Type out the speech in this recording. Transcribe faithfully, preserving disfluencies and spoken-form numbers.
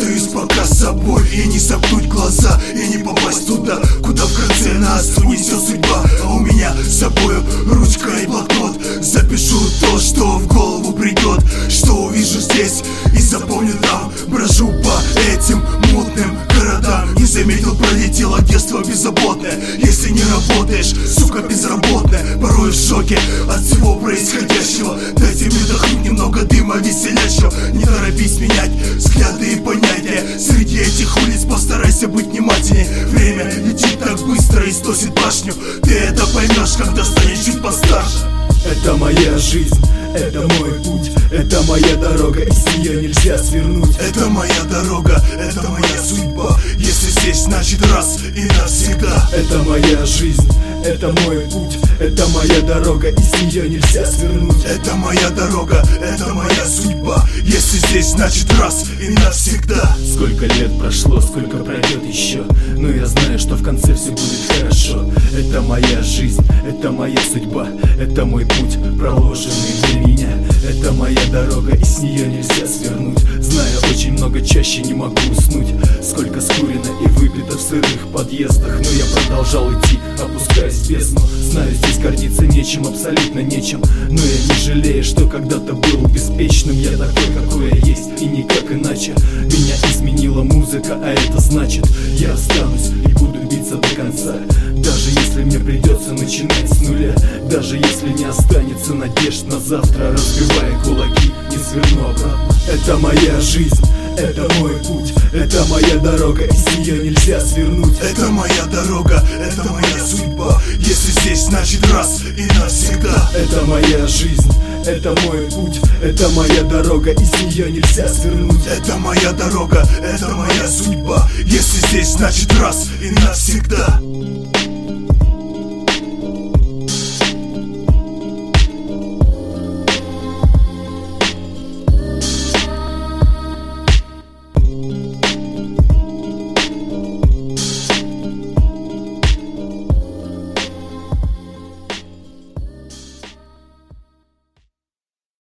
Остаюсь пока с собой, и не сомкнуть глаза, и не попасть туда, куда в конце нас унесет судьба. А у меня с собою ручка и блокнот. Запишу то, что в голову придет, что увижу здесь и запомню там. Брожу по этим мутным городам. Не заметил, пролетело детство беззаботное. Если не работаешь, сука, безработная. Порой в шоке от всего происходящего. Дайте мне вдохнуть немного дыма веселящего. Не торопись менять взгляды и понятия. Среди этих улиц постарайся быть внимательней. Время летит так быстро и сносит башню. Ты это поймешь, когда станешь чуть постарше. Это моя жизнь, это мой путь, это моя дорога, и с нее нельзя свернуть. Это моя дорога, это моя судьба. Если здесь, значит раз и навсегда. Это моя жизнь, это мой путь, это моя дорога, и с нее нельзя свернуть. Это моя дорога, это моя судьба. Если здесь, значит раз и навсегда. Сколько лет прошло, сколько пройдет еще, но я знаю, что в конце все будет хорошо. Это моя жизнь, это моя судьба, это мой путь, проложенный для меня. Это моя дорога, и с нее нельзя свернуть. Зная очень много, чаще не могу уснуть. Сколько скурено и выпито в сырых подъездах, но я продолжал идти, опускаясь в бездну. Знаю, здесь гордиться нечем, абсолютно нечем, но я не жалею, что когда-то был беспечным. Я такой, какой я есть, и никак иначе. Меня изменила музыка, а это значит, я останусь и буду биться до конца. Даже если мне придется начинать с нуля, даже если не останется надежд на завтра, разбивая кулаки, не сверну обратно. Это моя жизнь, это мой путь, это моя дорога, и с нее нельзя свернуть. Это моя дорога, это моя судьба. Если здесь, значит раз и навсегда. Это моя жизнь, это мой путь, это моя дорога, и с нее нельзя свернуть. Это моя дорога, это моя судьба. Если здесь, значит раз и навсегда.